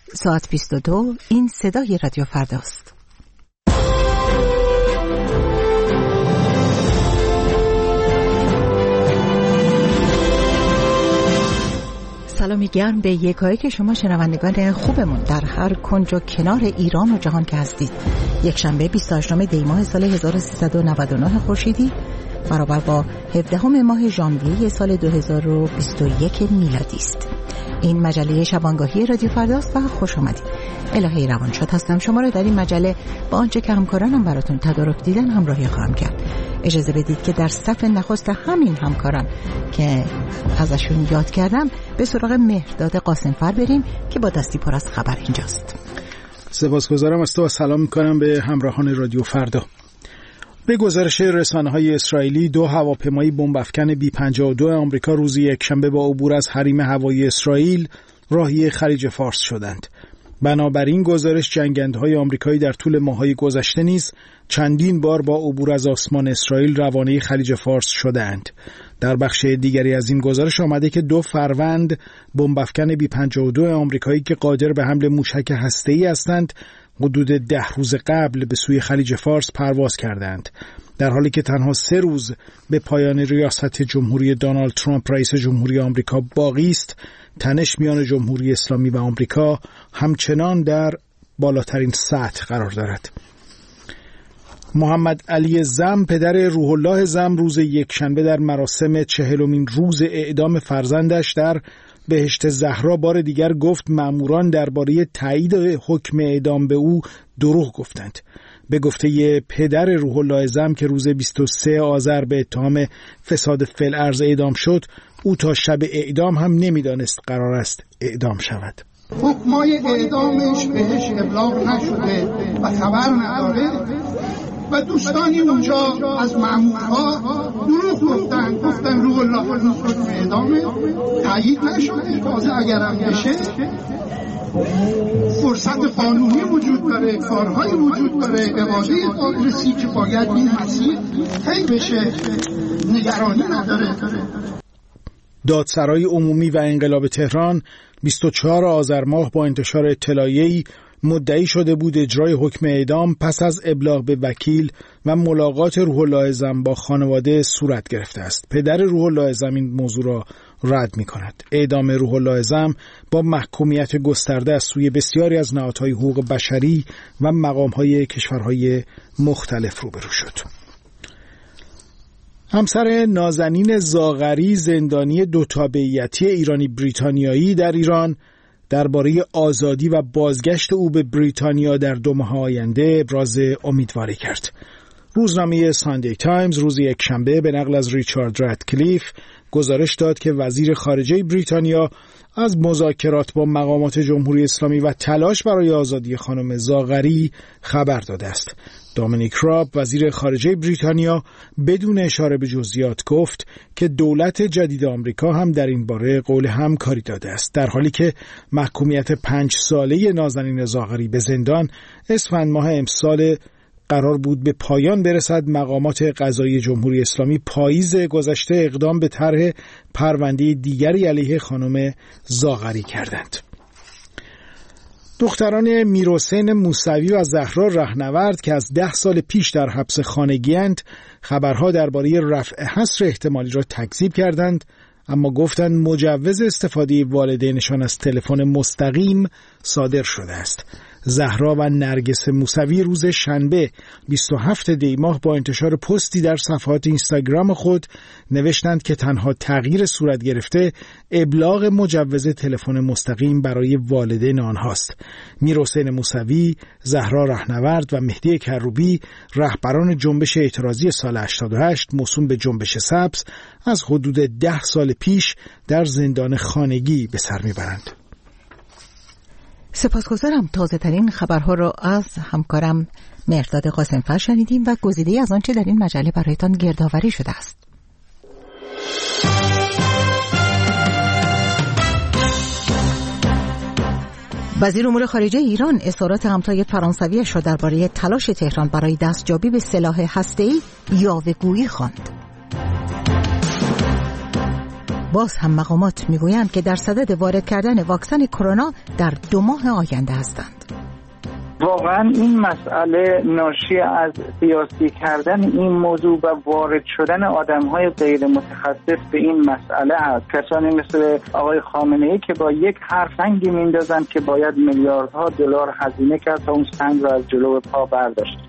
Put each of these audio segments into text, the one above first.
ساعت 22. این صدای رادیو فرداست. سلامی گرم به یکایی که شما شنوندگان خوبمون در هر کنج و کنار ایران و جهان که هستید. یک شنبه 28 دی ماه سال 1399 خورشیدی برابر با 17 ماه ژانویه سال 2021 میلادی است. این مجله شبانگاهی رادیو فرداست و خوش آمدید. الهی روانشاد هستم. شما را در این مجله با آنچه که همکارانم براتون تدارک دیدن همراهی خواهم کرد. اجازه بدید که در صف نخست همین همکاران که ازشون یاد کردم به سراغ مهرداد قاسمفر بریم که با دستی پر از خبر اینجاست. سپاسگزارم از تو و سلام میکنم به همراهان رادیو فردا. به گزارش رسانه‌های اسرائیلی 2 هواپیمای بمب افکن B-52 آمریکا روز یکشنبه با عبور از حریم هوایی اسرائیل راهی خلیج فارس شدند. بنابراین گزارش جنگندهای آمریکایی در طول ماه‌های گذشته نیز چندین بار با عبور از آسمان اسرائیل روانه خلیج فارس شدند. در بخش دیگری از این گزارش آمده که 2 فروند بمب افکن B-52 آمریکایی که قادر به حمل موشک هسته‌ای هستند حدود 10 روز قبل به سوی خلیج فارس پرواز کردند، در حالی که تنها 3 روز به پایان ریاست جمهوری دونالد ترامپ رئیس جمهوری آمریکا باقی است. تنش میان جمهوری اسلامی و آمریکا همچنان در بالاترین سطح قرار دارد. محمد علی زم پدر روح الله زم روز یکشنبه در مراسم 40مین روز اعدام فرزندش در بهشت زهرا بار دیگر گفت ماموران درباره تایید حکم اعدام به او دروغ گفتند. به گفته پدر روح الله زم که روز 23 آذر به اتهام فساد فی‌الارض اعدام شد، او تا شب اعدام هم نمیدانست قرار است اعدام شود. حکمای اعدامش بهش ابلاغ نشده و خبر نداره و دوستانی اونجا از مامورها دروغ گفتن روح الله روز حکم اعدامه تایید نشده. تازه اگرم بشه فرصت قانونی وجود داره، کارهای وجود داره، اراده پادرسی که باید این مسیر طی بشه، نگرانی نداره. دادسرای عمومی و انقلاب تهران 24 آذر ماه با انتشار اطلاعیه‌ای مدعی شده بود اجرای حکم اعدام پس از ابلاغ به وکیل و ملاقات روح الله زم با خانواده صورت گرفته است. پدر روح الله زم این موضوع را رد می‌کند. اعدام روح الله زم با محکومیت گسترده از سوی بسیاری از نهادهای حقوق بشری و مقام‌های کشورهای مختلف روبرو شد. همسر نازنین زاغری زندانی 2 تابعیتی ایرانی بریتانیایی در ایران درباره آزادی و بازگشت او به بریتانیا در 2 ماه آینده ابراز امیدواری کرد. روزنامه ساندی تایمز روز یکشنبه به نقل از ریچارد رادکلیف گزارش داد که وزیر خارجه بریتانیا از مذاکرات با مقامات جمهوری اسلامی و تلاش برای آزادی خانم زاغری خبر داده است. دامینیک راب وزیر خارجه بریتانیا بدون اشاره به جزئیات گفت که دولت جدید آمریکا هم در این باره قول همکاری داده است، در حالی که محکومیت 5 ساله نازنین زاغری به زندان اسفند ماه امسال قرار بود به پایان برسد. مقامات قضایی جمهوری اسلامی پاییز گذشته اقدام به طرح پرونده دیگری علیه خانم زاغری کردند. دختران میرحسین موسوی و زهرا رهنورد که از 10 سال پیش در حبس خانگی‌اند خبرها درباره رفع حصر احتمالی را تکذیب کردند، اما گفتند مجوز استفاده والدینشان از تلفن مستقیم صادر شده است. زهرا و نرگس موسوی روز شنبه 27 دی ماه با انتشار پستی در صفحات اینستاگرام خود نوشتند که تنها تغییر صورت گرفته ابلاغ مجوز تلفن مستقیم برای والدین آنهاست. میرحسین موسوی، زهرا رهنورد و مهدی کروبی رهبران جنبش اعتراضی سال 88 موسوم به جنبش سبز از حدود 10 سال پیش در زندان خانگی به سر میبرند. سپاسگزارم. تازه ترین خبرها را از همکارم مهرداد قاسمفر شنیدیم و گزیده‌ای از آنچه در این مجله برایتان گردآوری شده است. وزیر امور خارجه ایران اظهارات همتای فرانسویش را درباره تلاش تهران برای دستیابی به سلاح هسته‌ای یاوه‌گویی خواند. باز هم مقامات میگویند که در صدد وارد کردن واکسن کرونا در 2 ماه آینده هستند. واقعا این مسئله ناشی از سیاسی کردن این موضوع و وارد شدن آدم‌های غیر متخصص به این مسئله است. کسانی مثل آقای خامنه‌ای که با یک حرف سنگی میندازن که باید میلیاردها دلار هزینه کرد تا اون سنگ را از جلو پا برداشت.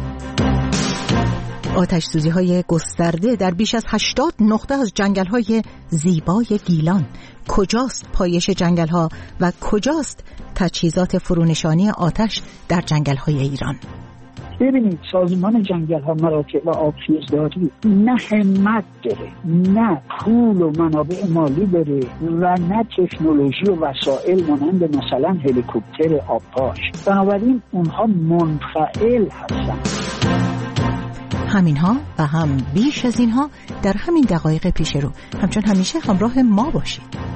آتش‌سوزی‌های گسترده در بیش از 80 نقطه از جنگل‌های زیبای گیلان. کجاست پایش جنگل‌ها و کجاست تجهیزات فرونشانی آتش در جنگل‌های ایران؟ ببینید سازمان جنگل‌ها، مراتع و آبخیزداری نه همت داره، نه پول و منابع مالی داره و نه تکنولوژی و وسایل مانند مثلا هلیکوپتر آبپاش. بنابراین اونها منفعل هستن. همینها و هم بیش از اینها در همین دقایق پیش رو. همچون همیشه همراه ما باشید.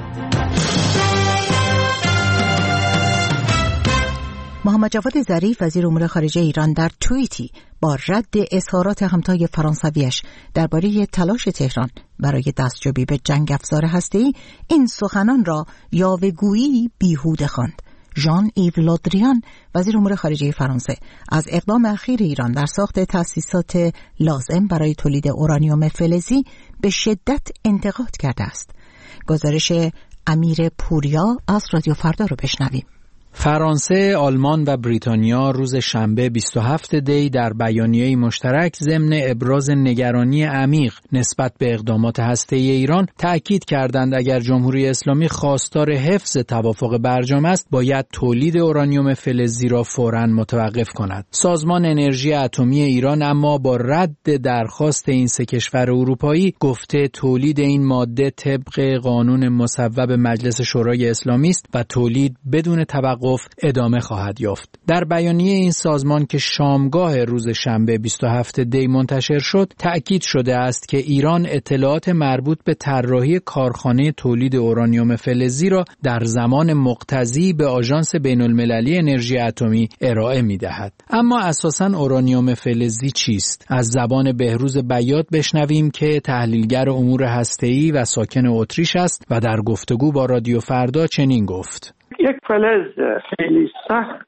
محمد جواد ظریف وزیر امور خارجه ایران در توییتی با رد اظهارات همتای فرانسویش درباره تلاش تهران برای دستیابی به جنگ افزار هسته‌ای این سخنان را یاوه‌گویی بیهوده خواند. ژان ایو لودریان وزیر امور خارجه فرانسه از اقدام اخیر ایران در ساخت تأسیسات لازم برای تولید اورانیوم فلزی به شدت انتقاد کرده است. گزارش امیر پوریا از رادیو فردا رو بشنویم. فرانسه، آلمان و بریتانیا روز شنبه 27 دی در بیانیه‌ای مشترک ضمن ابراز نگرانی عمیق نسبت به اقدامات هسته‌ای ایران تأکید کردند اگر جمهوری اسلامی خواستار حفظ توافق برجام است، باید تولید اورانیوم فلزی را فوراً متوقف کند. سازمان انرژی اتمی ایران اما با رد درخواست این سه کشور اروپایی گفته تولید این ماده طبق قانون مصوب مجلس شورای اسلامی است و تولید بدون توقف ادامه خواهد یافت. در بیانیه این سازمان که شامگاه روز شنبه 27 دی منتشر شد، تأکید شده است که ایران اطلاعات مربوط به طراحی کارخانه تولید اورانیوم فلزی را در زمان مقتضی به آژانس بین‌المللی انرژی اتمی ارائه می‌دهد. اما اساساً اورانیوم فلزی چیست؟ از زبان بهروز بیات بشنویم که تحلیلگر امور هسته‌ای و ساکن اتریش است و در گفتگو با رادیو فردا چنین گفت: یک فلز خیلی سخت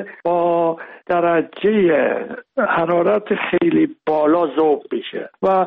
با درجه حرارت خیلی بالا ذوب میشه و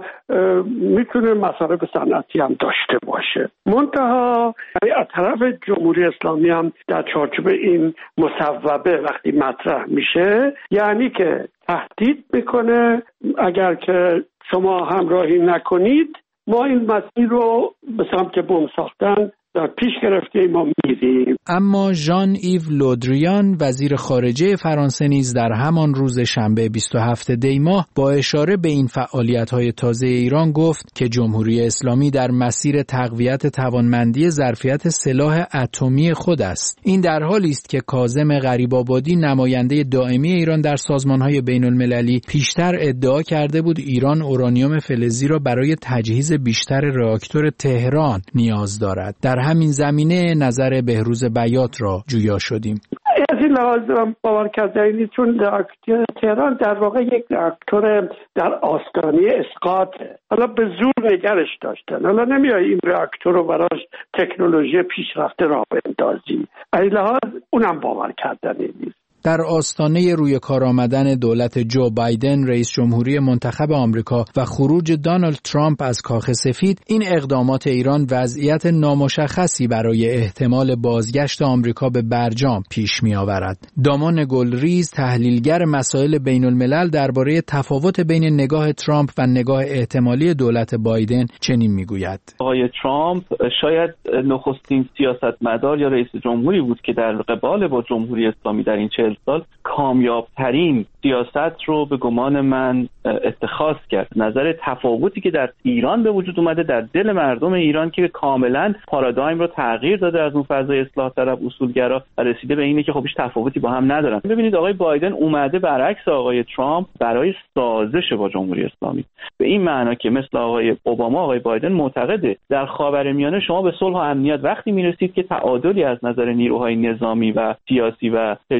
میتونه مصارف صنعتی هم داشته باشه. منتها از طرف جمهوری اسلامی هم در چارچوب این مصوبه وقتی مطرح میشه، یعنی که تهدید میکنه اگر که شما همراهی نکنید ما این مسیر رو به سمت بمب ساختن در پیش گرفته ما میریم. اما ژان ایو لودریان وزیر خارجه فرانسه نیز در همان روز شنبه 27 دی ماه با اشاره به این فعالیت‌های تازه ایران گفت که جمهوری اسلامی در مسیر تقویت توانمندی ظرفیت سلاح اتمی خود است. این در حالی است که کاظم غریب‌آبادی نماینده دائمی ایران در سازمان‌های بین‌المللی پیشتر ادعا کرده بود ایران اورانیوم فلزی را برای تجهیز بیشتر راکتور تهران نیاز دارد. در همین زمینه نظر بهروز بیات را جویا شدیم. از این لحاظ باور کردنی چون راکتور تهران در واقع یک راکتور در آستانه اسقاطه. حالا به زور نگرش داشتن. حالا نمیای این راکتور رو براش تکنولوژی پیشرفته راه بندازی. از این لحاظ اونم باور کردنی نیست. در آستانه روی کار آمدن دولت جو بایدن رئیس جمهوری منتخب آمریکا و خروج دونالد ترامپ از کاخ سفید، این اقدامات ایران وضعیت نامشخصی برای احتمال بازگشت آمریکا به برجام پیش می آورد. دامان گلریز تحلیلگر مسائل بین الملل درباره تفاوت بین نگاه ترامپ و نگاه احتمالی دولت بایدن چنین می گوید: آقای ترامپ شاید نخستین سیاستمدار یا رئیس جمهوری بود که در قبال با جمهوری اسلامی در این 40 سال کامیابترین سیاست رو به گمان من اتخاذ کرد. نظر تفاوتی که در ایران به وجود اومده در دل مردم ایران که کاملا پارادایم رو تغییر داده از اون فضای اصلاح طلب اصولگرا و رسیده به اینه که خب هیچ تفاوتی با هم ندارن. ببینید آقای بایدن اومده برعکس آقای ترامپ برای سازش با جمهوری اسلامی، به این معنا که مثل آقای اوباما آقای بایدن معتقده در خاورمیانه شما به صلح و امنیت وقتی میرسید که تعادلی از نظر نیروهای نظامی و سیاسی و هژمونی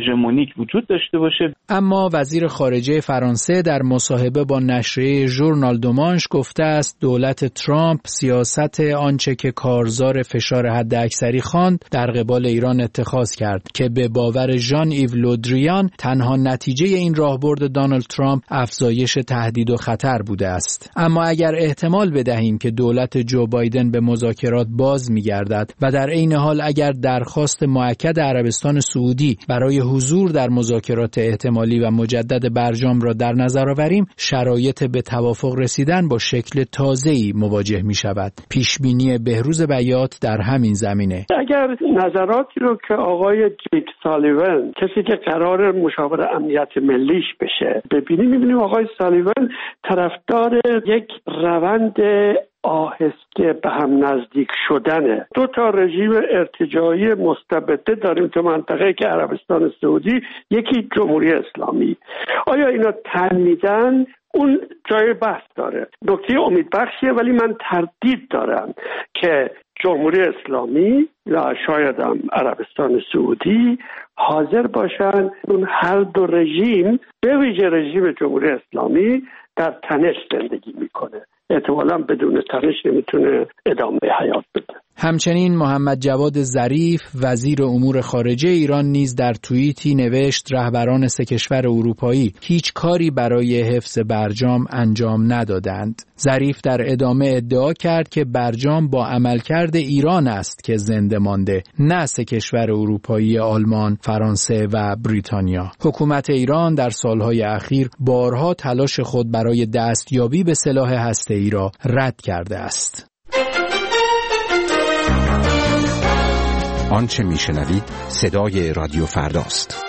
کلینیک وجود داشته باشه. اما وزیر خارجه فرانسه در مصاحبه با نشریه ژورنال دومانش گفته است دولت ترامپ سیاست آنچه که کارزار فشار حداکثری خواند در قبال ایران اتخاذ کرد که به باور ژان ایو لودریان تنها نتیجه این راهبرد دونالد ترامپ افزایش تهدید و خطر بوده است. اما اگر احتمال بدهیم که دولت جو بایدن به مذاکرات باز می‌گردد و در عین حال اگر درخواست مؤکد عربستان سعودی برای حضور در مذاکرات احتمالی و مجدد برجام را در نظر آوریم، شرایط به توافق رسیدن با شکل تازه‌ای مواجه می‌شود. پیشبینی بهروز بیات در همین زمینه. اگر نظراتی رو که آقای جیک سالیون، کسی که قرار مشاور امنیت ملیش بشه، ببینیم آقای سالیون طرفدار یک روند آهسته به هم نزدیک شدنه. 2 رژیم ارتجاعی مستبده داریم تو منطقه که عربستان سعودی، یکی جمهوری اسلامی. آیا اینا تن میدن؟ اون جای بحث داره. نکته امیدبخشیه، ولی من تردید دارم که جمهوری اسلامی یا شاید هم عربستان سعودی حاضر باشن اون هر دو رژیم، به ویژه رژیم جمهوری اسلامی، در تنش زندگی میکنه. احتمالاً بدون تنش نمیتونه ادامه حیات بده. همچنین محمد جواد ظریف وزیر امور خارجه ایران نیز در توییتی نوشت رهبران 3 کشور اروپایی هیچ کاری برای حفظ برجام انجام ندادند. ظریف در ادامه ادعا کرد که برجام با عملکرد ایران است که زنده مانده، نه 3 کشور اروپایی آلمان، فرانسه و بریتانیا. حکومت ایران در سالهای اخیر بارها تلاش خود برای دستیابی به سلاح هسته‌ای را رد کرده است. آنچه میشنوید صدای رادیو فرداست.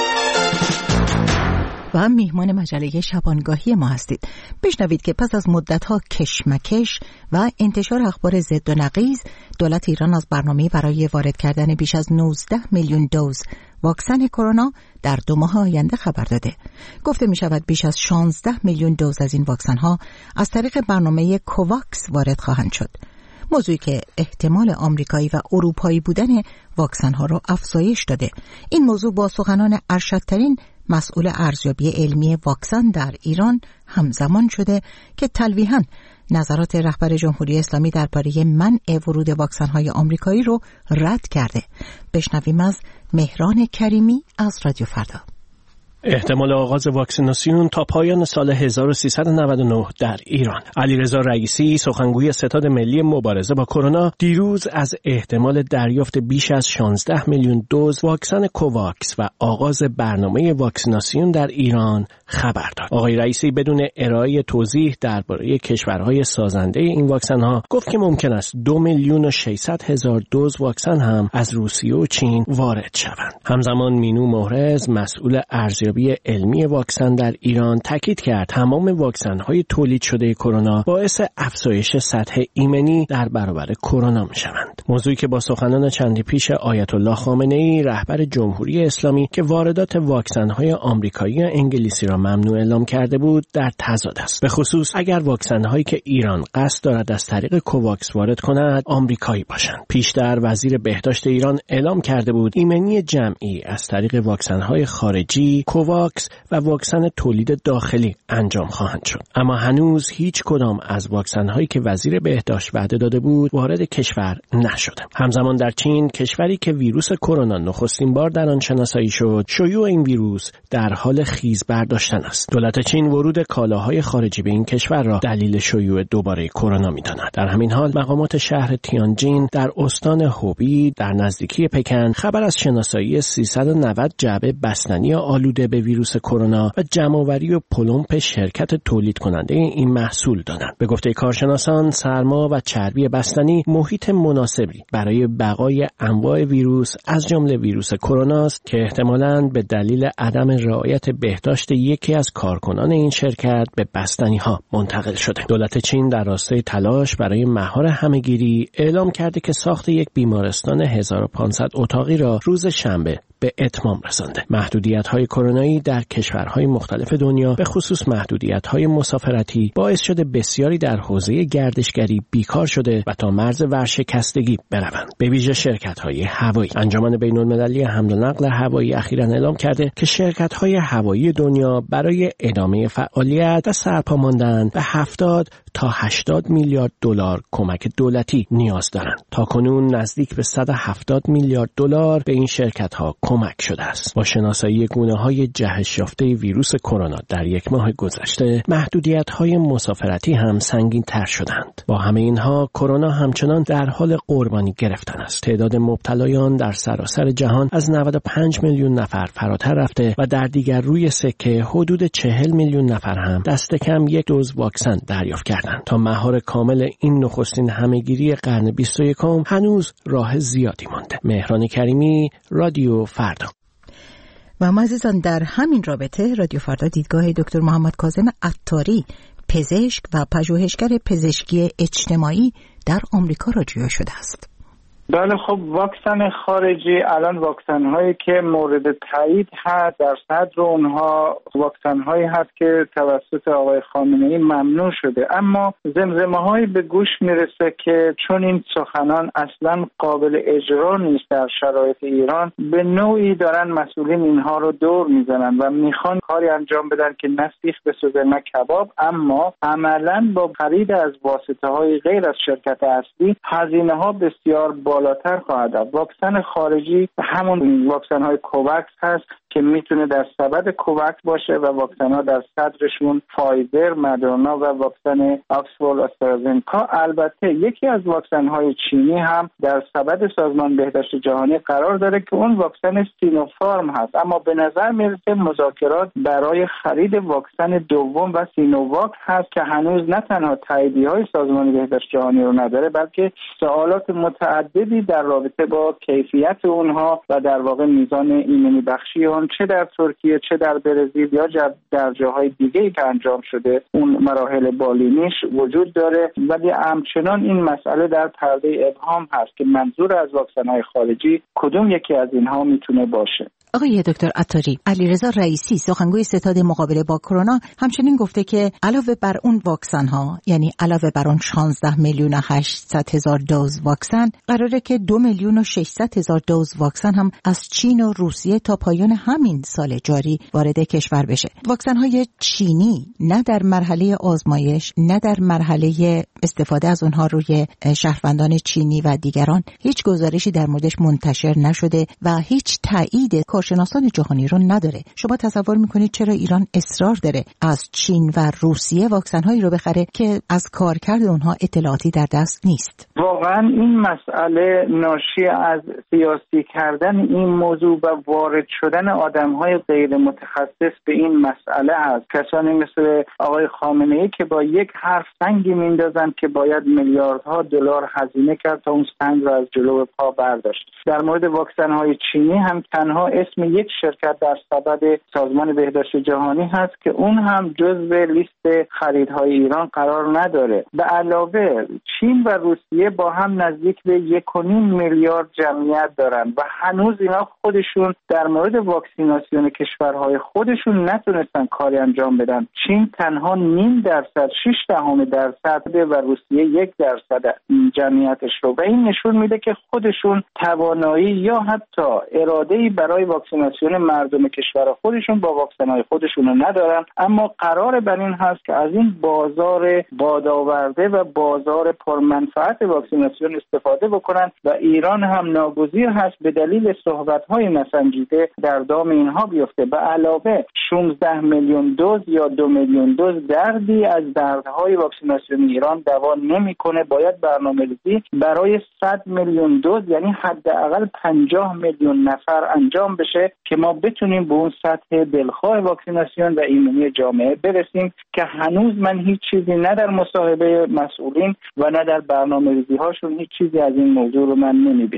و هم میهمان مجله شبانگاهی ما هستید. بشنوید که پس از مدت‌ها کشمکش و انتشار اخبار ضد و نقیض، دولت ایران از برنامه برای وارد کردن بیش از 19 میلیون دوز واکسن کرونا در 2 ماه آینده خبر داده. گفته می شود بیش از 16 میلیون دوز از این واکسن ها از طریق برنامه کوواکس وارد خواهند شد. موضوعی که احتمال آمریکایی و اروپایی بودن واکسن ها را افزایش داده. این موضوع با سخنان ارشدترین مسئول ارزیابی علمی واکسن در ایران همزمان شده که تلویحاً نظرات رهبر جمهوری اسلامی درباره منع ورود واکسن های آمریکایی رو رد کرده. بشنویم از مهران کریمی از رادیو فردا. احتمال آغاز واکسیناسیون تا پایان سال 1399 در ایران. علیرضا رئیسی، سخنگوی ستاد ملی مبارزه با کرونا، دیروز از احتمال دریافت بیش از 16 میلیون دوز واکسن کوواکس و آغاز برنامه واکسیناسیون در ایران خبر داد. آقای رئیسی بدون ارائه توضیح درباره کشورهای سازنده این واکسن‌ها گفت که ممکن است 2,600,000 دوز واکسن هم از روسیه و چین وارد شوند. همزمان مینو مهرز، مسئول ارزیابی علمی واکسن در ایران، تاکید کرد تمام واکسن‌های تولید شده کرونا باعث افزایش سطح ایمنی در برابر کرونا می‌شوند. موضوعی که با سخنان چندی پیش آیت الله خامنه‌ای، رهبر جمهوری اسلامی، که واردات واکسن‌های آمریکایی و انگلیسی را ممنوع اعلام کرده بود، در تضاد است. به خصوص اگر واکسن‌هایی که ایران قصد دارد از طریق کوواکس وارد کند آمریکایی باشند. پیشتر وزیر بهداشت ایران اعلام کرده بود ایمنی جمعی از طریق واکسن‌های خارجی، کوواکس و واکسن تولید داخلی انجام خواهند شد. اما هنوز هیچ کدام از واکسن‌هایی که وزیر بهداشت وعده داده بود وارد کشور نشده. همزمان در چین، کشوری که ویروس کرونا نخستین بار در آن شناسایی شد، شیوع این ویروس در حال خیز برداشتن است. دولت چین ورود کالاهای خارجی به این کشور را دلیل شیوع دوباره کرونا می‌داند. در همین حال مقامات شهر تیانجین در استان هوبی در نزدیکی پکن خبر از شناسایی 390 جعبه بستنی آلوده به ویروس کرونا و جمع‌آوری و پلمپ شرکت تولید کننده این محصول دادند. به گفته کارشناسان، سرما و چربی بستنی محیط مناسبی برای بقای انواع ویروس از جمله ویروس کرونا است که احتمالاً به دلیل عدم رعایت بهداشت یکی از کارکنان این شرکت به بستنی‌ها منتقل شده. دولت چین در راستای تلاش برای مهار همه‌گیری اعلام کرده که ساخت یک بیمارستان 1500 اتاقی را روز شنبه به اتمام رسانده. محدودیت‌های کرونایی در کشورهای مختلف دنیا به خصوص محدودیت‌های مسافرتی باعث شده بسیاری در حوزه گردشگری بیکار شده و تا مرز ورشکستگی بروند. به ویژه شرکت‌های هوایی. انجمن بین‌المللی حمل و نقل هوایی اخیراً اعلام کرده که شرکت‌های هوایی دنیا برای ادامه فعالیت و سرپا ماندن به 70 تا 80 میلیارد دلار کمک دولتی نیاز دارند. تاکنون نزدیک به 170 میلیارد دلار به این شرکت‌ها کمک شده است. با شناسایی گونه‌های جهش یافته ویروس کرونا در یک ماه گذشته، محدودیت‌های مسافرتی هم سنگین‌تر شدند. با همه اینها، کرونا همچنان در حال قربانی گرفتن است. تعداد مبتلایان در سراسر جهان از 95 میلیون نفر فراتر رفته و در دیگر روی سکه حدود 40 میلیون نفر هم دست کم یک دوز واکسن دریافت کردند. تا مهار کامل این نخستین همه‌گیری قرن 21 هنوز راه زیادی مانده. مهران کریمی، رادیو فردا. و ما عزیزان در همین رابطه رادیو فردا دیدگاه دکتر محمد کاظم عطاری، پزشک و پژوهشگر پزشکی اجتماعی در آمریکا را جویا شده است. بله، خب واکسن خارجی الان واکسن هایی که مورد تایید هست در صدر اونها واکسن هایی هست که توسط آقای خامنه‌ای ممنوع شده، اما زمزمه هایی به گوش میرسه که چون این سخنان اصلا قابل اجرا نیست در شرایط ایران، به نوعی دارن مسئولین اینها رو دور میزنن و میخوان کاری انجام بدن که نه سیخ بسوزه نه کباب، اما عملا با خرید از واسطه های غیر از شرکت اصلی هزینه ها بسیار بالاتر خواهد بود. واکسن خارجی همون واکسن های کووکس هست که میتونه در سبد کووکس باشه و واکسن ها در صدرشون فایزر، مدرنا و واکسن آکسفورد آسترازنکا. البته یکی از واکسن های چینی هم در سبد سازمان بهداشت جهانی قرار داره که اون واکسن سینوفارم هست، اما به نظر میرسه مذاکرات برای خرید واکسن دوم و سینوواک هست که هنوز نه تنها تاییدیه‌های سازمان بهداشت جهانی رو نداره، بلکه سوالات متعددی در رابطه با کیفیت اونها و در واقع میزان ایمنی بخشی اون چه در ترکیه چه در برزیل یا در جاهای دیگه‌ای که انجام شده اون مراحل بالینیش وجود داره، ولی همچنان این مسئله در پرده ابهام هست که منظور از واکسن‌های خارجی کدوم یکی از اینها میتونه باشه. آقای دکتر عطاری، علیرضا رئیسی سخنگوی ستاد مقابله با کرونا همچنین گفته که علاوه بر اون واکسن ها، یعنی علاوه بر اون 16 میلیون و 800 هزار دوز واکسن، قراره که 2 میلیون و 600 هزار دوز واکسن هم از چین و روسیه تا پایان همین سال جاری وارد کشور بشه. واکسن های چینی نه در مرحله آزمایش نه در مرحله استفاده از اونها روی شهروندان چینی و دیگران هیچ گزارشی در موردش منتشر نشده و هیچ تایید کارشناسان جهانی رو نداره. شما تصور میکنید چرا ایران اصرار داره از چین و روسیه واکسن‌هایی رو بخره که از کارکرد اونها اطلاعاتی در دست نیست؟ واقعا این مسئله ناشی از سیاسی کردن این موضوع و وارد شدن آدم‌های غیر متخصص به این مسئله است. کسانی مثل آقای خامنه‌ای که با یک حرف سنگی میندازن که باید میلیاردها دلار هزینه کرد تا اون سنگ رو از جلو پا برداشت. در مورد واکسن‌های چینی هم تنها اسم یک شرکت در سبد سازمان بهداشت جهانی هست که اون هم جزو لیست خریدهای ایران قرار نداره. به علاوه چین و روسیه با هم نزدیک به 1.5 میلیارد جمعیت دارن و هنوز اینا خودشون در مورد واکسیناسیون کشورهای خودشون نتونستن کاری انجام بدن. چین تنها 0.5%، 0.6% و روسیه 1% جمعیتش رو، و این نشون میده که خودشون توانایی یا حتی اراده‌ای برای واکسیناسیون مردم کشور خودشون با واکسن‌های خودشون رو ندارن. اما قرار بر این هست که از این بازار بادآورده و بازار پرمنفعت واکسیناسیون استفاده بکنن و ایران هم ناگزیر هست به دلیل صحبت‌های نسنجیده در دام اینها بیفته. به علاوه 16 میلیون دوز یا 2 میلیون دوز دردی از دردهای واکسیناسیون ایران دوا نمی‌کنه. باید برنامه‌ریزی برای 100 میلیون دوز، یعنی حداقل 50 میلیون نفر انجام بشه که ما بتونیم به اون سطح دلخواه واکسیناسیون و ایمنی جامعه برسیم که هنوز من هیچ چیزی نه در مصاحبه مسئولین و نه در برنامه‌ریزی هاشون هیچ چیزی از این موضوع رو من نمی‌بینم.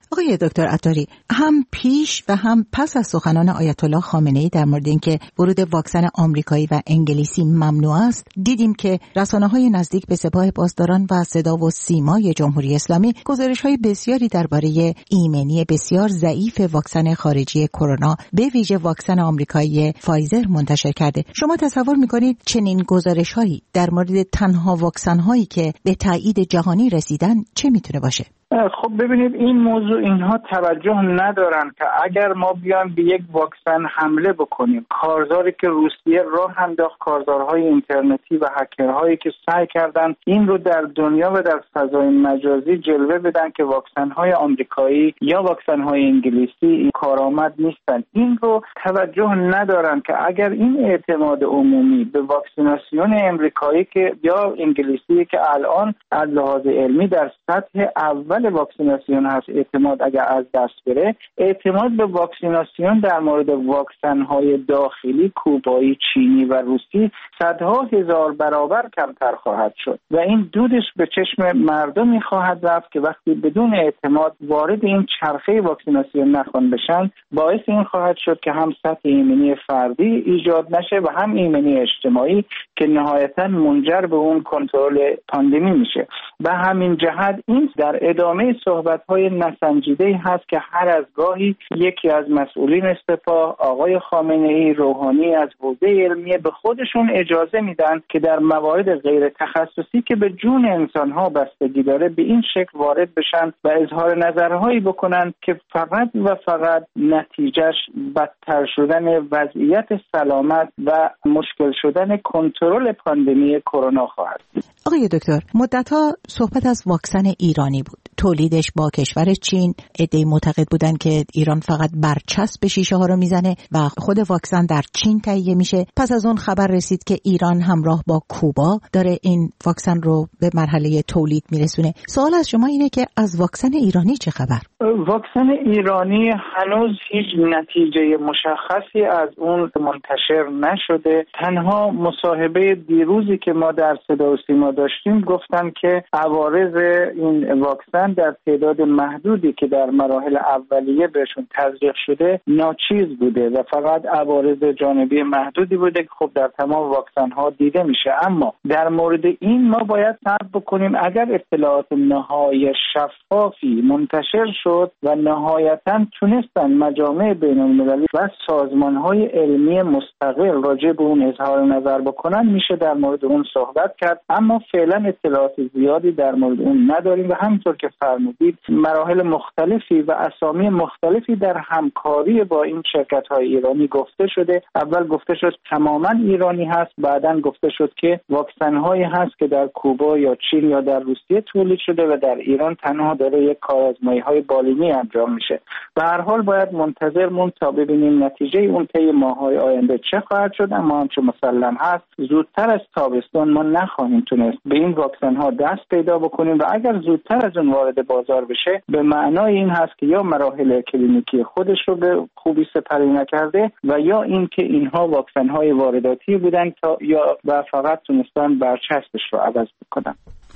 آقای دکتر عطاری، هم پیش و هم پس از سخنان آیت الله خامنه‌ای در مورد اینکه ورود واکسن آمریکایی و انگلیسی ممنوع است، دیدیم که رسانه‌های نزدیک به سپاه پاسداران و صدا و سیمای جمهوری اسلامی گزارش‌های بسیاری درباره ایمنی بسیار ضعیف واکسن خارجی کرونا به ویژه واکسن آمریکایی فایزر منتشر کرده. شما تصور می‌کنید چنین گزارش‌هایی در مورد تنها واکسن‌هایی که به تایید جهانی رسیدن چه میتونه باشه؟ خب ببینید، این موضوع اینها توجه ندارن که اگر ما بیایم به یک واکسن حمله بکنیم، کارزاری که روسیه راه انداخت، کارزارهای اینترنتی و هکرهایی که سعی کردن این رو در دنیا و در فضای مجازی جلوه بدن که واکسن‌های آمریکایی یا واکسن‌های انگلیسی کارآمد نیستن، این رو توجه ندارن که اگر این اعتماد عمومی به واکسیناسیون آمریکایی که یا انگلیسی که الان از لحاظ علمی در سطح اول واکسیناسیون هست، اعتماد اگر از دست بره، اعتماد به واکسیناسیون در مورد واکسن‌های داخلی کوبایی، چینی و روسی صدها هزار برابر کمتر خواهد شد و این دودش به چشم مردمی خواهد رفت که وقتی بدون اعتماد وارد این چرخه واکسیناسیون نخوان بشن، باعث این خواهد شد که هم سطح ایمنی فردی ایجاد نشه و هم ایمنی اجتماعی که نهایتاً منجر به اون کنترل پاندمی میشه. به همین جهت این در ادامه صحبت‌های نسنجیده‌ای هست که هر از گاهی یکی از مسئولین سپاه، آقای خامنه‌ای، روحانی از حوزه علمیه به خودشون اجازه میدن که در موارد غیر تخصصی که به جون انسان‌ها بستگی داره به این شکل وارد بشن و اظهار نظرهایی بکنن که فقط و فقط نتیجهش بدتر شدن وضعیت سلامت و مشکل شدن کنترل پاندمی کرونا خواهد بود. آقای دکتر، مدت‌ها صحبت از واکسن ایرانی بود. تولیدش با کشور چین، عده‌ای معتقد بودن که ایران فقط برچسب شیشه ها رو میزنه و خود واکسن در چین تهیه میشه. پس از اون خبر رسید که ایران همراه با کوبا داره این واکسن رو به مرحله تولید میرسونه. سوال از شما اینه که از واکسن ایرانی چه خبر؟ واکسن ایرانی هنوز هیچ نتیجه مشخصی از اون منتشر نشده. تنها مصاحبه دیروزی که ما در صدا و سیما داشتیم گفتن که عوارض این واکسن در تعداد محدودی که در مراحل اولیه بهشون تزریق شده ناچیز بوده و فقط عوارض جانبی محدودی بوده که خب در تمام واکسن ها دیده میشه. اما در مورد این ما باید صبر بکنیم. اگر اطلاعات نهایی شفافی منتشر شد و نهایتاً تونستن مجامع بین‌المللی و سازمان‌های علمی مستقل راجع به اون اظهار نظر بکنن، میشه در مورد اون صحبت کرد. اما فعلا اطلاعات زیادی در مورد اون نداریم و همونطور که فرمودید مراحل مختلفی و اسامی مختلفی در همکاری با این شرکت‌های ایرانی گفته شده. اول گفته شد تماماً ایرانی هست، بعداً گفته شد که واکسن‌هایی هست که در کوبا یا چین یا در روسیه تولید شده و در ایران تنها داره یک کارآزمایی‌های بالینی انجام میشه. به هر حال باید منتظر موند تا ببینیم نتیجه اون طی ماه‌های آینده چه خواهد شد. اما آنچه مسلم هست زودتر از تابستان ما نخواهیم تونست به این واکسن‌ها دست پیدا بکنیم و اگر زودتر از اون وارد بازار بشه به معنای این هست که یا مراحل کلینیکی خودش رو به خوبی سپری نکرده و یا اینکه اینها واکسن‌های وارداتی بودن تا یا و فقط تونستن برچسبش رو عوض بکنن.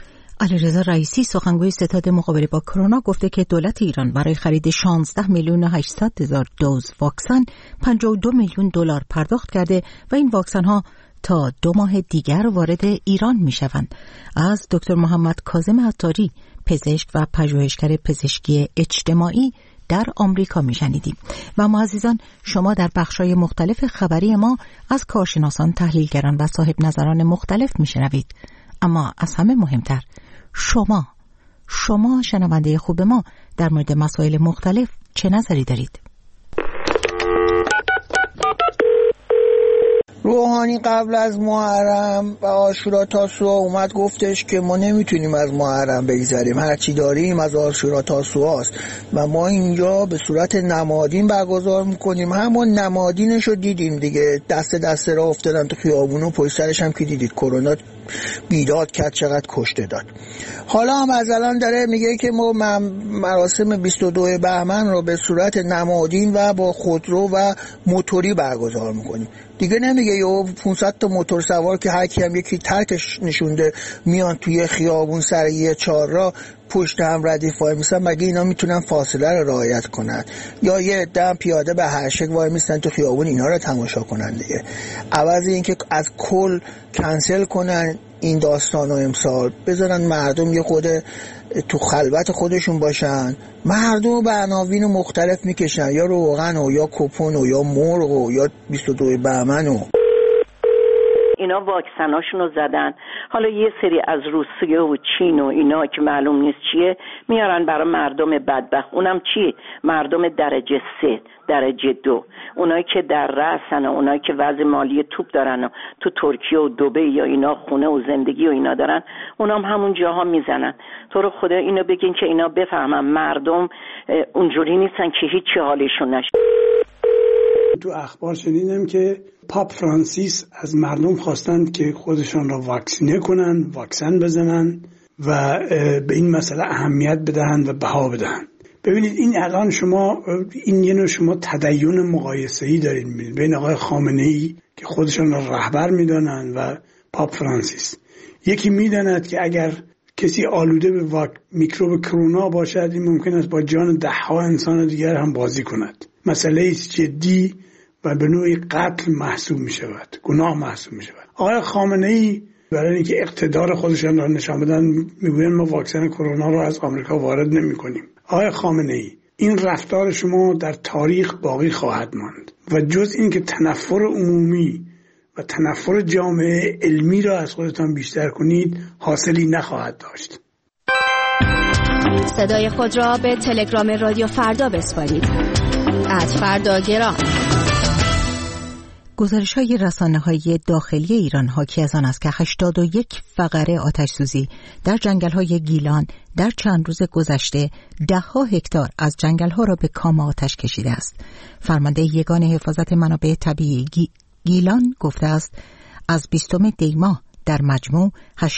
علیرضا رئیسی سخنگوی ستاد مقابله با کرونا گفته که دولت ایران برای خرید 16,800,000 دوز واکسن 52 میلیون دلار پرداخت کرده و این واکسن ها تا 2 ماه دیگر وارد ایران می شوند. از دکتر محمد کاظم عطاری، پزشک و پژوهشگر پزشکی اجتماعی در آمریکا می شنیدیم. و ما عزیزان، شما در بخش‌های مختلف خبری ما از کارشناسان، تحلیلگران و صاحب نظران مختلف می شنوید. اما از همه مهمتر شما شنونده خوب ما در مورد مسائل مختلف چه نظری دارید؟ روحانی قبل از محرم و عاشورا تاسوعا اومد گفتش که ما نمیتونیم از محرم بگذریم، هرچی داریم از عاشورا تاسوعاست و ما اینجا به صورت نمادین برگزار میکنیم. همون نمادینش رو دیدیم دیگه، دست راه افتادن تو خیابون و پشت سرش هم که دیدید کرونا بیداد کرد، چقدر کشته داد. حالا هم از الان داره میگه که ما مراسم 22 بهمن رو به صورت نمادین و با خودرو و موتوری برگزار میکنیم. دیگه نمیگه یه 500 تا موتور سوار که هر کی هم یکی ترکش نشونده میان توی خیابون سر یه چهارراه پشت هم ردیف وای میستن، مگه اینا میتونن فاصله رو رعایت کنن؟ یا یه عده پیاده به هر شکل وای میستن تو خیابون اینا رو تماشا کنن دیگه. عوض اینکه از کل کنسل کنن این داستانو امسال، بذارن مردم یه خود تو خلوت خودشون باشن، مردم به عناوین مختلف میکشن، یا روغن و یا کپون و یا مرغ و یا 22 بهمن و اینا واکسناشون رو زدن. حالا یه سری از روسیه و چین و اینا که معلوم نیست چیه میارن برای مردم بدبخت. اونم چی؟ مردم درجه 3 درجه 2، اونایی که در رأسن و اونایی که وضع مالی توپ دارن و تو ترکیه و دبی یا اینا خونه و زندگی و اینا دارن، اونام همون جاها میزنن. تو رو خدا اینو بگین که اینا بفهمن مردم اونجوری نیستن که هیچی حالشون نشه. تو اخبار شنیدم که پاپ فرانسیس از مردم خواستند که خودشان را واکسینه کنن، واکسن بزنن و به این مسئله اهمیت بدهند و بها بدهند. ببینید این الان شما این یه نوع شما تدین مقایسه‌ای دارید می‌بینید بین آقای خامنه‌ای که خودشان را رهبر می‌دانند و پاپ فرانسیس. یکی می‌داند که اگر کسی آلوده به میکروب کرونا باشد این ممکن است با جان ده‌ها انسان دیگر هم بازی کند. مسئله است جدی و به نوعی قتل محسوب می شود، گناه محسوب می شود. آقای خامنه‌ای برای اینکه اقتدار خودشان را نشان بدن میگویند ما واکسن کرونا را از آمریکا وارد نمی کنیم. آقای خامنه‌ای این رفتار شما در تاریخ باقی خواهد ماند و جز این که تنفر عمومی و تنفر جامعه علمی را از خودتان بیشتر کنید حاصلی نخواهد داشت. صدای خود را به تلگرام رادیو فردا بسپارید. @فرداگرام. گزارش‌های رسانه‌های داخلی ایران حاکی از آن است که 81 فقره آتش‌سوزی در جنگل‌های گیلان در چند روز گذشته 10 هکتار از جنگل‌ها را به کام آتش کشیده است. فرمانده یگان حفاظت منابع طبیعی گیلان گفته است از 20 دی ماه در مجموع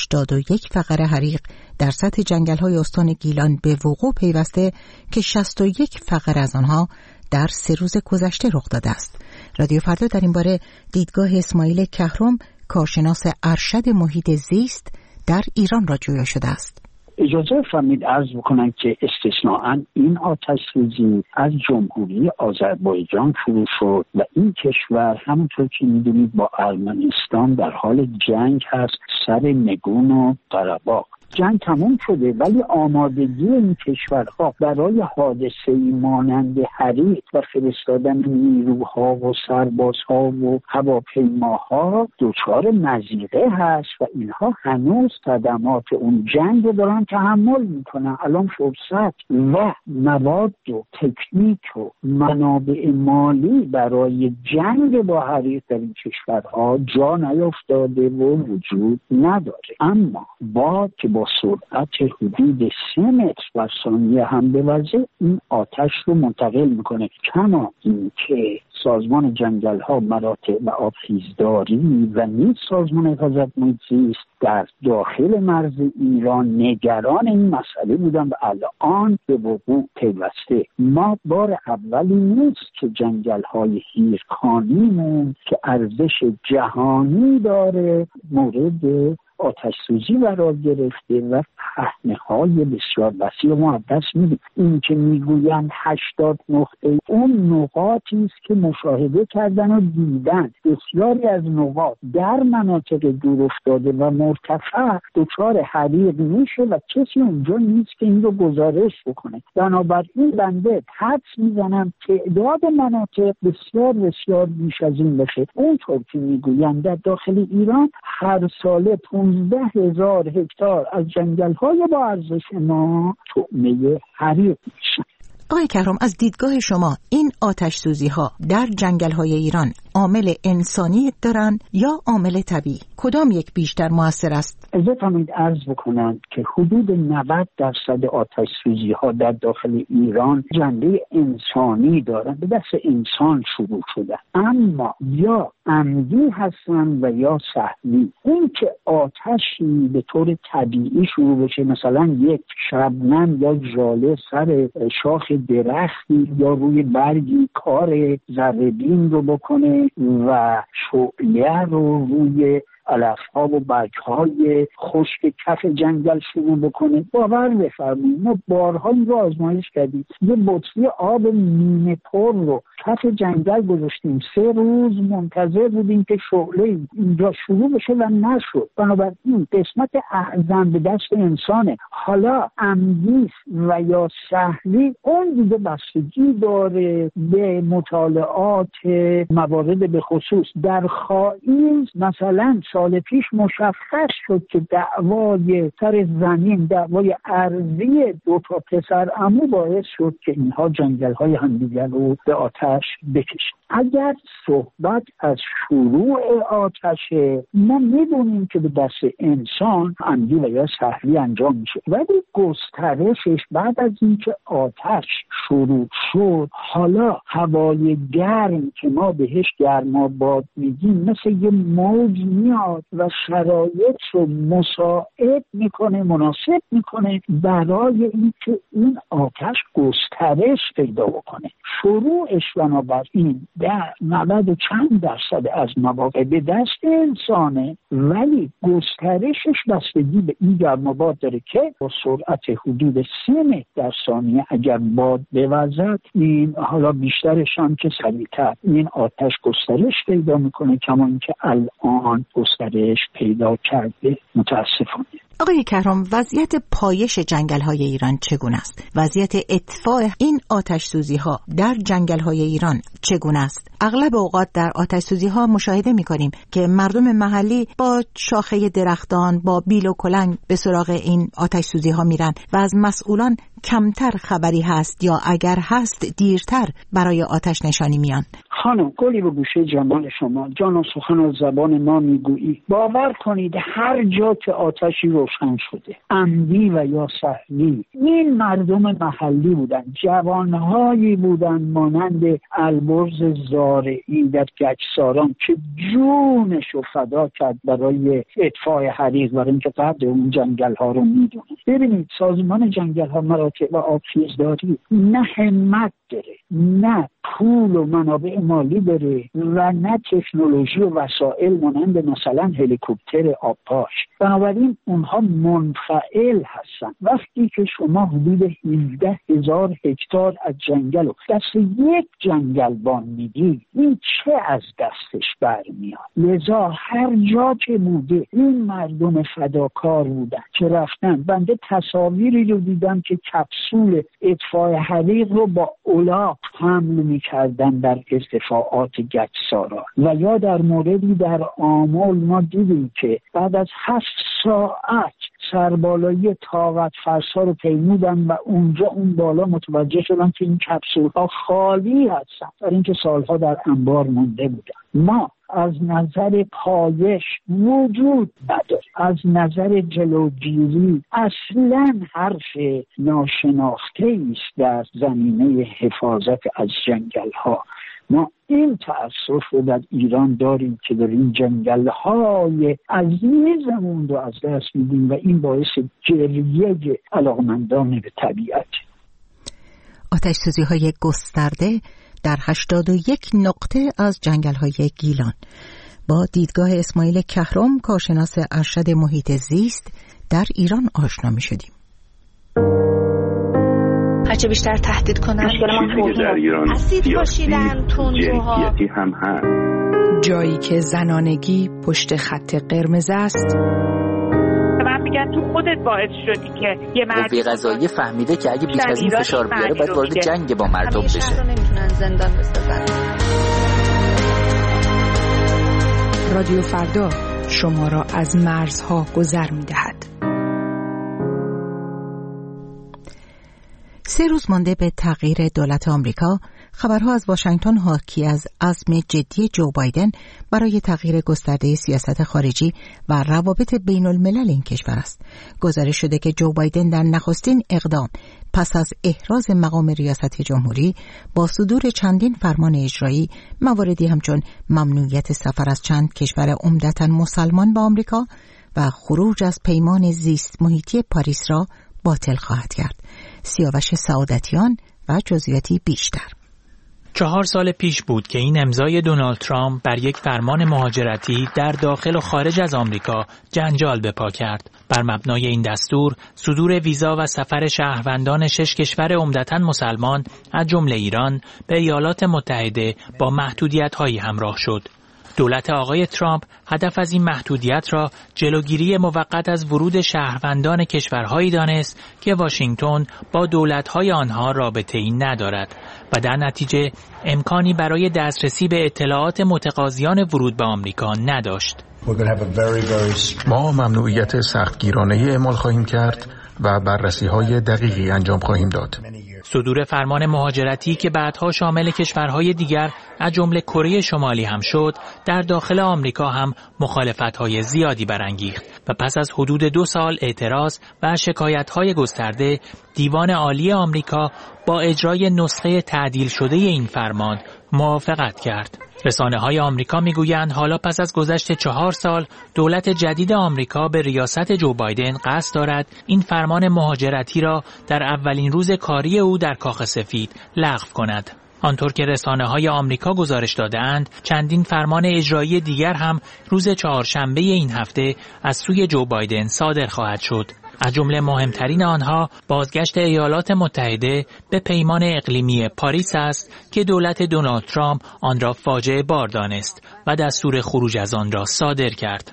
81 فقره حریق در سطح جنگل‌های استان گیلان به وقوع پیوسته که 61 فقره از آنها در 3 روز گذشته رخ داده است. رادیو فردا در این باره دیدگاه اسماعیل کهرم، کارشناس ارشد محیط زیست در ایران را جویا شده است. اجازه فرمایید عرض بکنم که استثناءً این آتش‌سوزی از جمهوری آذربایجان شروع شد و این کشور همونطور که می‌دونید با ارمنستان در حال جنگ هست سر نگون و قره‌باغ. جنگ تموم شده ولی آمادگی این کشورها برای حادثه‌ای مانند حریق و فرستادن نیروها و سربازها و هواپیماها دچار مضیقه هست و اینها هنوز صدمات اون جنگ رو دارن تحمل میکنن. الان فرصت و مواد و تکنیک و منابع مالی برای جنگ با حریق در این کشورها جا نیفتاده و وجود نداره، اما با که با سرعت حدود 3 متر بر ثانیه هم بوزه این آتش رو منتقل میکنه. کما اینکه سازمان جنگل‌ها، مراتع و آبخیزداری و نیز سازمان حفاظت محیط زیست در داخل مرز ایران نگران این مسئله بودن و الان به وقوع پیوسته. ما بار اولی نیست که جنگل‌های هیرکانیمون که ارزش جهانی داره مورد آتش‌سوزی قرار گرفته و پهنه‌های بسیار وسیع ما دست میدیم. این که میگویند 80 نقطه اون نقاطی است که مشاهده کردن و دیدن. بسیاری از نقاط در مناطق دور افتاده و مرتفع دچار حریق میشه و کسی اونجا نیست که این رو گزارش بکنه. بنابراین بنده حدس میزنم تعداد مناطق بسیار بسیار بیش از این بشه. اونطور که میگویند در داخل ایران هر ساله 15,000 هکتار از جنگل‌های با ارزش ما طعمه حریق میشن. آقای کهرم، از دیدگاه شما این آتش‌سوزی‌ها در جنگل‌های ایران عامل انسانی دارن یا عامل طبیعی؟ کدام یک بیشتر مؤثر است؟ اجازه فرمایید عرض بکنم که حدود 90% آتش‌سوزی‌ها در داخل ایران جنبه انسانی دارن، به دست انسان شروع شده، اما یا عمدی هستن و یا سهمی. این که آتشی به طور طبیعی شروع بشه، مثلا یک شبنم یا ژاله سر شاخ درختی یا روی برگی کار ذره‌بین رو بکنه و شعله رو روی علف‌ها و برگ‌های خشک کف جنگل شروع بکنه. باور بفرمایید ما بارها این رو آزمایش کردیم. یه بطری آب نیمه پر رو کف جنگل گذاشتیم، 3 روز منتظر بودیم که شعله اینجا شروع بشه و نشد. بنابراین قسمت اعظم به دست انسانه. حالا عمدی و یا سهلی اون دیگه بستگی داره به مطالعات موارد به خصوص. در خائیز مثلا سال پیش مشخص شد که دعوای سر زمین، دعوای ارضی 2 تا پسر عمو باعث شد که اینها جنگل‌های همدیگر رو به آتش بکشن. اگر صحبت از شروع آتشه، ما میدونیم که به دست انسان عمدی و یا سهلی انجام میشه، ولی گسترشش بعد از اینکه آتش شروع شد، حالا هوای گرم که ما بهش گرماباد میگیم مثل یه موج میاد و شرایط رو مساعد میکنه، مناسب میکنه برای اینکه این آتش گسترش پیدا بکنه. شروعش بنابراین در 90 و چند درصد از مواقع به دست انسانه، ولی گسترشش بستگی به این گرماباد داره که با سرعت حدود 3 متر در ثانیه اگر باد بوزد، این حالا بیشترش هم که سریعتر این آتش گسترش پیدا میکنه، کما اینکه الان گسترش پیدا کرده متاسفانه. آقای کهرام، وضعیت پایش جنگل‌های ایران چگونه است؟ وضعیت اطفاء این آتش‌سوزی‌ها در جنگل‌های ایران چگونه است؟ اغلب اوقات در آتش‌سوزی‌ها مشاهده می‌کنیم که مردم محلی با شاخه درختان، با بیل و کلنگ به سراغ این آتش‌سوزی‌ها میرن و از مسئولان کمتر خبری هست یا اگر هست دیرتر برای آتش نشانی میان. خانم، گلی به گوشه جمال شما، جان و سخن و زبان ما میگویی. باور کنید هر جا که آتشی روشن شده، عمدی و یا سهلی، این مردم محلی بودن، جوانهایی بودن مانند البرز زارعی در گچساران که جونشو فدا کرد برای اطفاء حریق، برای اینکه قدر اون جنگل ها رو میدونه. ببینید سازمان جنگل ها مراتع و آبخیزداری نه همت داره، نه پول و منابع مالی داره و نه تکنولوژی و وسایل مانند مثلا هلیکوپتر آبپاش. بنابراین اونها منفعل هستن. وقتی که شما حدود 17,000 هکتار از جنگل رو دست یک جنگلبان میدی، این چه از دستش برمیاد؟ لذا هر جا که بوده این مردم فداکار بودن که رفتن. بنده تصاویری رو دیدم که کپسول اطفاء حریق رو با الاغ حمل میکردن در ارتفاعات گچساران، و یا در موردی در آمل ما دیدیم که بعد از 7 ساعت سربالایی طاقت فرسا رو پیمودن و اونجا اون بالا متوجه شدن که این کپسول ها خالی هستن، برای اینکه سالها در انبار مونده بودن. ما از نظر پایش وجود نداره، از نظر جلوگیری اصلا حرف ناشناخته است در زمینه حفاظت از جنگل ها. ما این تأسف رو در ایران داریم که داریم جنگل‌های عزیزمون رو از دست میدیم و این باعث گریه علاقمندان به طبیعت. آتش‌سوزی‌های گسترده در 81 نقطه از جنگل‌های گیلان. با دیدگاه اسماعیل کهرم، کارشناس ارشد محیط زیست، در ایران آشنا می‌شدیم. هرچه بیشتر تهدید کنن اسید پاشیدن، تندروها هم هست. جایی که زنانگی پشت خط قرمز است. من میگن تو خودت باعث شدی که یه مرد قوه قضاییه فهمیده که اگه بیش از این فشار بیاره باید وارد جنگ با مردم بشه. نمیتونن زندان بسازن. رادیو فردا شما را از مرزها گذر میدهد. 3 روز مانده به تغییر دولت آمریکا، خبرها از واشنگتن حاکی از عزم جدی جو بایدن برای تغییر گسترده سیاست خارجی و روابط بین الملل این کشور است. گزارش شده که جو بایدن در نخستین اقدام پس از احراز مقام ریاست جمهوری با صدور چندین فرمان اجرایی، مواردی همچون ممنوعیت سفر از چند کشور عمدتاً مسلمان به آمریکا و خروج از پیمان زیست محیطی پاریس را باطل خواهد کرد. سیاوش سعادتیان و جزئیاتی بیشتر. 4 سال پیش بود که این امضای دونالد ترامپ بر یک فرمان مهاجرتی در داخل و خارج از آمریکا جنجال به پا کرد. بر مبنای این دستور، صدور ویزا و سفر شهروندان 6 کشور عمدتاً مسلمان از جمله ایران به ایالات متحده با محدودیت‌هایی همراه شد. دولت آقای ترامپ هدف از این محدودیت را جلوگیری موقت از ورود شهروندان کشورهایی دانست که واشنگتن با دولت‌های آنها رابطه‌ای ندارد و در نتیجه امکانی برای دسترسی به اطلاعات متقاضیان ورود به آمریکا نداشت. ما ممنوعیت سختگیرانه اعمال خواهیم کرد و بررسی‌های دقیقی انجام خواهیم داد. صدور فرمان مهاجرتی که بعدها شامل کشورهای دیگر از جمله کره شمالی هم شد، در داخل آمریکا هم مخالفت‌های زیادی برانگیخت و پس از حدود 2 سال اعتراض و شکایت‌های گسترده، دیوان عالی آمریکا با اجرای نسخه تعدیل شده این فرمان موافقت کرد. رسانه‌های آمریکا می‌گویند حالا پس از گذشت 4 سال دولت جدید آمریکا به ریاست جو بایدن قصد دارد این فرمان مهاجرتی را در اولین روز کاری او در کاخ سفید لغو کند. آنطور که رسانه‌های آمریکا گزارش داده‌اند، چندین فرمان اجرایی دیگر هم روز چهارشنبه این هفته از سوی جو بایدن صادر خواهد شد. از جمله مهمترین آنها بازگشت ایالات متحده به پیمان اقلیمی پاریس است که دولت دونالد ترامپ آن را فاجعه بار دانست و دستور خروج از آن را صادر کرد.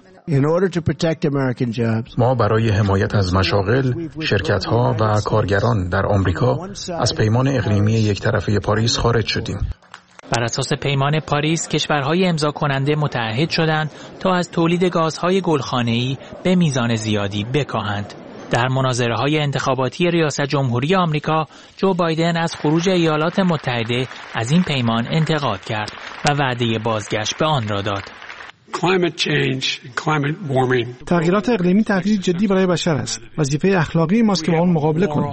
ما برای حمایت از مشاغل، شرکت‌ها و کارگران در آمریکا از پیمان اقلیمی یک طرفه پاریس خارج شدیم. بر اساس پیمان پاریس، کشورهای امضا کننده متعهد شدند تا از تولید گازهای گلخانه‌ای به میزان زیادی بکاهند. در مناظره‌های انتخاباتی ریاست جمهوری آمریکا، جو بایدن از خروج ایالات متحده از این پیمان انتقاد کرد و وعده بازگشت به آن را داد. تغییرات اقلیمی تهدید جدی برای بشر است. وظیفه اخلاقی ماست که با آن مقابله کنیم.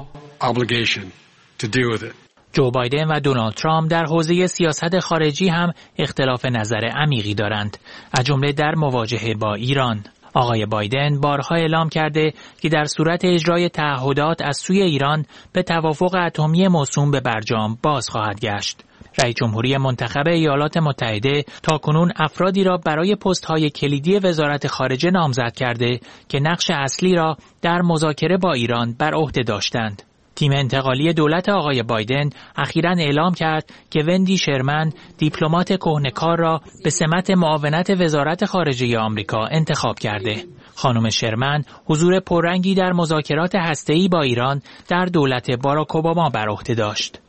جو بایدن و دونالد ترامپ در حوزه سیاست خارجی هم اختلاف نظر عمیقی دارند، از جمله در مواجهه با ایران. آقای بایدن بارها اعلام کرده که در صورت اجرای تعهدات از سوی ایران به توافق اتمی موسوم به برجام باز خواهد گشت. رئیس جمهوری منتخب ایالات متحده تاکنون افرادی را برای پست‌های کلیدی وزارت خارجه نامزد کرده که نقش اصلی را در مذاکره با ایران بر عهده داشتند. تیم انتقالی دولت آقای بایدن اخیراً اعلام کرد که وندی شرمن دیپلمات کهنه‌کار را به سمت معاونت وزارت خارجه آمریکا انتخاب کرده. خانم شرمن حضور پررنگی در مذاکرات هسته‌ای با ایران در دولت باراک اوباما بر عهده داشت.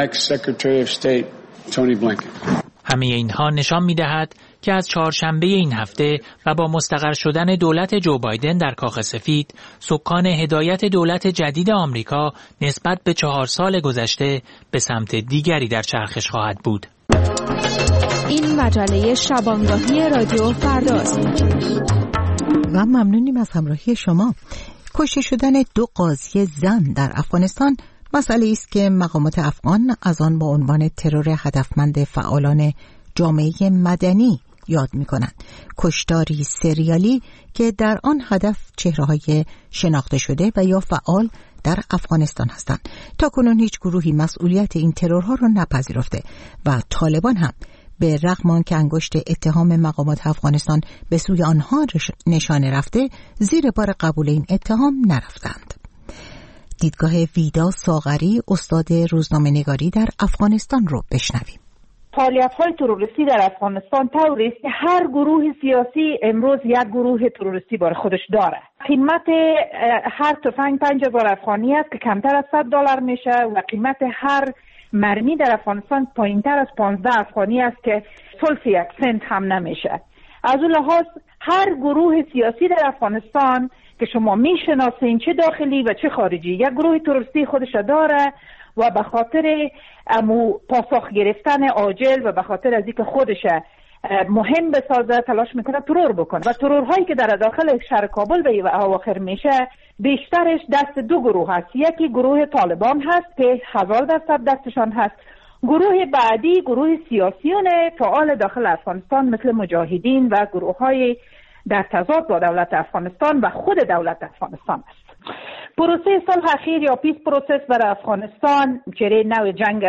همه اینها نشان می‌دهد که از چهارشنبه این هفته و با مستقر شدن دولت جو بایدن در کاخ سفید، سکان هدایت دولت جدید آمریکا نسبت به 4 سال گذشته به سمت دیگری در چرخش خواهد بود. این مجله شبانگاهی رادیو فرداست. و ممنونیم از همراهی شما. کشته شدن 2 قاضی زن در افغانستان مسئله است که مقامات افغان از آن با عنوان ترور هدفمند فعالان جامعه مدنی یاد می‌کنند. کشتاری سریالی که در آن هدف چهره‌های شناخته شده و یا فعال در افغانستان هستند. تاکنون هیچ گروهی مسئولیت این ترورها را نپذیرفته و طالبان هم به رغم آنکه انگشت اتهام مقامات افغانستان به سوی آنها نشانه رفته، زیر بار قبول این اتهام نرفتند. دیدگاه ویدا ساغری، استاد روزنامه‌نگاری در افغانستان رو بشنویم. فعالیت‌های تروریستی در افغانستان طوری است که هر گروه سیاسی امروز یک گروه تروریستی بر خودش داره. قیمت هر تفنگ 5000 افغانی است که کمتر از $100 میشه و قیمت هر مرمی در افغانستان پایینتر از 15 افغانی است که ثلث 1 سنت هم نمیشه. از اون لحاظ هر گروه سیاسی در افغانستان که شما میشناسین، چه داخلی و چه خارجی، یک گروه تروریستی خودش داره و به خاطر پاسخ گرفتن عاجل و به خاطر از اینکه خودش مهم بسازه تلاش میکنه ترور بکنه و ترورهایی که در داخل شهر کابل به اواخر میشه بیشترش دست 2 گروه هست. یکی گروه طالبان هست که 1000% دستشان هست. گروه بعدی گروه سیاسیون فعال داخل افغانستان مثل مجاهدین و گروه‌های در تضاد با دولت افغانستان و خود دولت افغانستان است. پروسه صلح اخیر یا پیس پروسس برای افغانستان چهره نو جنگ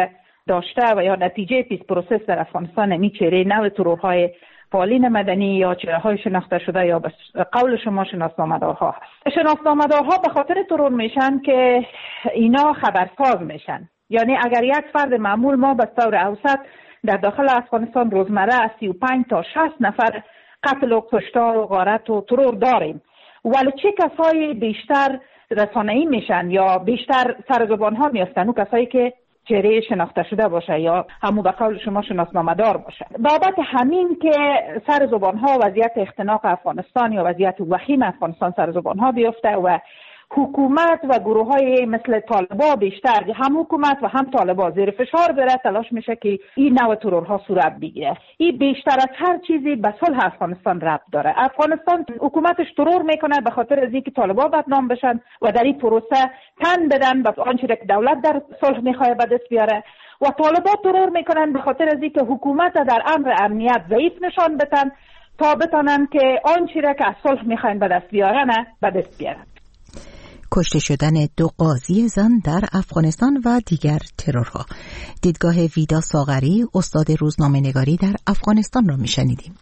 داشته و یا نتیجه پیس پروسس در افغانستان این چهره نو ترورهای فعالین مدنی یا چهره‌های شناخته شده یا به قول شما شناسنامه‌دارها هست. شناسنامه‌دارها به خاطر ترور میشن که اینا خبرساز میشن. یعنی اگر یک فرد معمول ما به طور اوسط در داخل افغانستان روزمره از 35 تا 60 نفر قتل و کشتار و غارت و ترور داریم، ولی چه کسایی بیشتر رسانه‌ای میشن یا بیشتر سرزبان‌ها میستن؟ اون کسایی که چهره شناخته شده باشه یا همون به قول شما شناسنامه‌دار باشه. بابت همین که سرزبان‌ها وضعیت اختناق افغانستان یا وضعیت وخیم افغانستان سرزبان‌ها بیفته و حکومت و گروه‌های مثل طالبا بیشتر هم حکومت و هم طالبا زیر فشار بره، تلاش میشه که این نوع ترورها صورت بگیره. این بیشتر از هر چیزی به صلح افغانستان ربط داره. افغانستان حکومتش ترور میکنه به خاطر از اینکه طالبا بدنام بشن و در این پروسه تن بدن به آنچه که دولت در صلح میخواد به دست بیاره، و طالبا ترور میکنن به خاطر از اینکه حکومت در امر امنیت ضعیف نشان بدن تا بتونن که آنچه که از صلح میخواین به دست بیارن به دست بیارن. کشته شدن 2 قاضی زن در افغانستان و دیگر ترورها. دیدگاه ویدا ساغری، استاد روزنامه‌نگاری در افغانستان را میشنیدیم.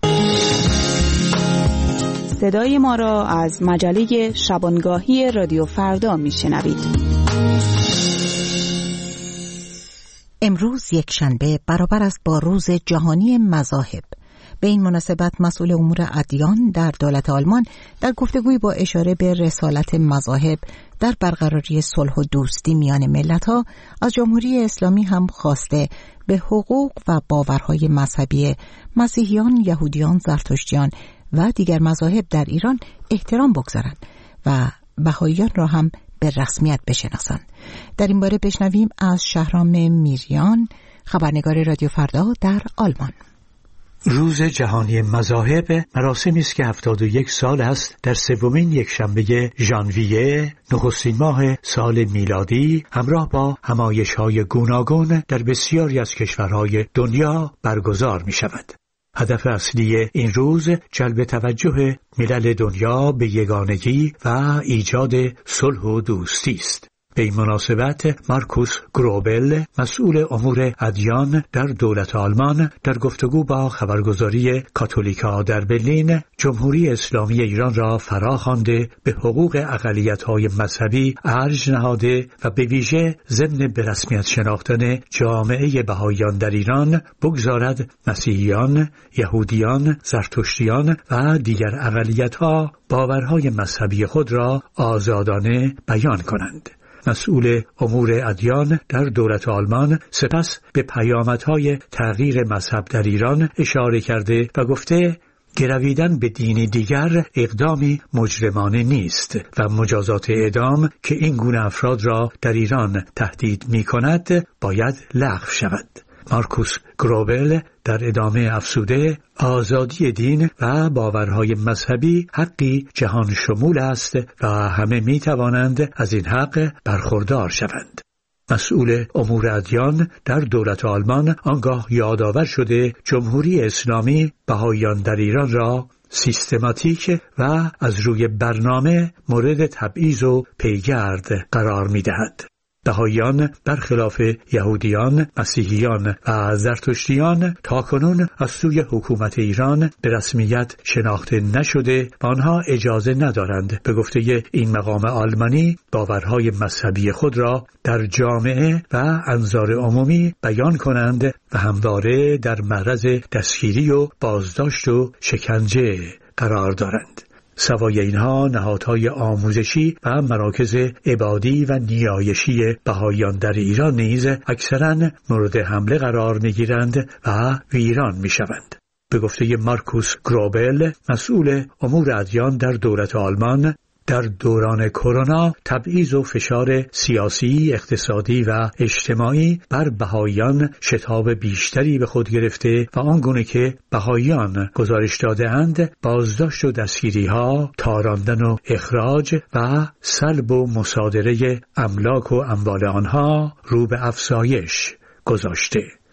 صدای ما را از مجله شبانگاهی رادیو فردا میشنوید. امروز یکشنبه برابر است با روز جهانی مذاهب. به این مناسبت مسئول امور ادیان در دولت آلمان در گفتگوی با اشاره به رسالت مذاهب در برقراری صلح و دوستی میان ملت‌ها از جمهوری اسلامی هم خواسته به حقوق و باورهای مذهبی مسیحیان، یهودیان، زرتشتیان و دیگر مذاهب در ایران احترام بگذارند و بهائیان را هم به رسمیت بشناسند. در این باره بشنویم از شهرام میریان، خبرنگار رادیو فردا در آلمان. روز جهانی مذاهب مراسمی است که 71 سال است در سومین یکشنبه ژانویه نخستین ماه سال میلادی همراه با همایش‌های گوناگون در بسیاری از کشورهای دنیا برگزار می‌شود. هدف اصلی این روز جلب توجه ملل دنیا به یگانگی و ایجاد صلح و دوستی است. به این مناسبت مارکوس گروبل، مسئول امور ادیان در دولت آلمان، در گفتگو با خبرگزاری کاتولیکا در برلین جمهوری اسلامی ایران را فراخوانده به حقوق اقلیت‌های مذهبی ارج نهاده و به ویژه ضمن به رسمیت شناختن جامعه بهائیان در ایران بگذارد مسیحیان، یهودیان، زرتشتیان و دیگر اقلیت‌ها باورهای مذهبی خود را آزادانه بیان کنند. مسئول امور ادیان در دولت آلمان سپس به پیامدهای تغییر مذهب در ایران اشاره کرده و گفته گرویدن به دینی دیگر اقدامی مجرمانه نیست و مجازات اعدام که این گونه افراد را در ایران تهدید می کند باید لغو شود. مارکوس گروبل در ادامه افزوده آزادی دین و باورهای مذهبی حقی جهان شمول است و همه می توانند از این حق برخوردار شوند. مسئول امور ادیان در دولت آلمان آنگاه یادآور شده جمهوری اسلامی بهائیان در ایران را سیستماتیک و از روی برنامه مورد تبعیض و پیگرد قرار می دهد. بهائیان برخلاف یهودیان، مسیحیان و زرتشتیان تاکنون از سوی حکومت ایران به رسمیت شناخته نشده و آنها اجازه ندارند به گفته این مقام آلمانی باورهای مذهبی خود را در جامعه و انظار عمومی بیان کنند و همواره در معرض دستگیری و بازداشت و شکنجه قرار دارند. سوای اینها نهادهای آموزشی و مراکز عبادی و نیایشی بهائیان در ایران نیز اکثراً مورد حمله قرار می‌گیرند و ویران می‌شوند. به گفته مارکوس گروبل، مسئول امور ادیان در دولت آلمان، در دوران کرونا تبعیض و فشار سیاسی، اقتصادی و اجتماعی بر بهائیان شتاب بیشتری به خود گرفته و آنگونه که بهائیان گزارش داده‌اند بازداشت و دستگیری‌ها، تاراندن و اخراج و سلب و مصادره املاک و اموال آنها رو به افزایش گذاشته.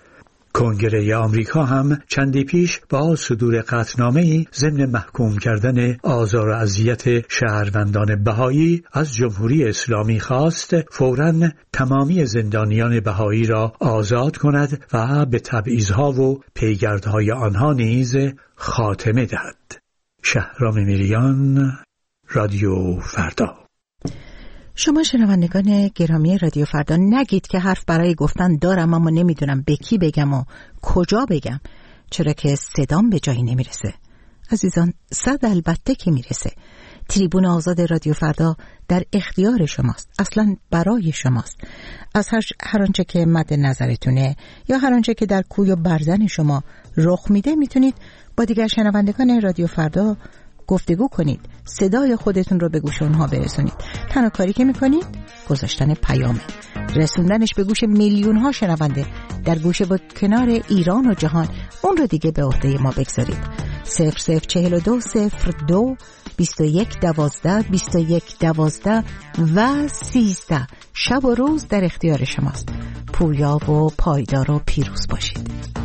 کنگره آمریکا هم چندی پیش با صدور قطعنامه‌ای ضمن محکوم کردن آزار و اذیت شهروندان بهایی از جمهوری اسلامی خواست فوراً تمامی زندانیان بهایی را آزاد کند و به تبعیض‌ها و پیگردهای آنها نیز خاتمه دهد. شهرام میریان، رادیو فردا. شما شنوندگان گرامی رادیو فردا نگید که حرف برای گفتن دارم اما نمیدونم به کی بگم و کجا بگم، چرا که صدام به جایی نمیرسه. عزیزان، صد البته که میرسه. تریبون آزاد رادیو فردا در اختیار شماست، اصلا برای شماست. از هر آنچه که مد نظرتونه یا هر آنچه که در کوی و برزن شما رخ میده میتونید با دیگر شنوندگان رادیو فردا گفتگو کنید، صدای خودتون رو به گوش اونها برسونید. تنها کاری که میکنید گذاشتن پیامه، رسوندنش به گوش میلیون ها شنونده در گوشه و کنار ایران و جهان. اون رو دیگه به عهده ما بگذارید. 0042 02 21 12 21 12 و 13. شب و روز در اختیار شماست. پویا و پایدار و پیروز باشید.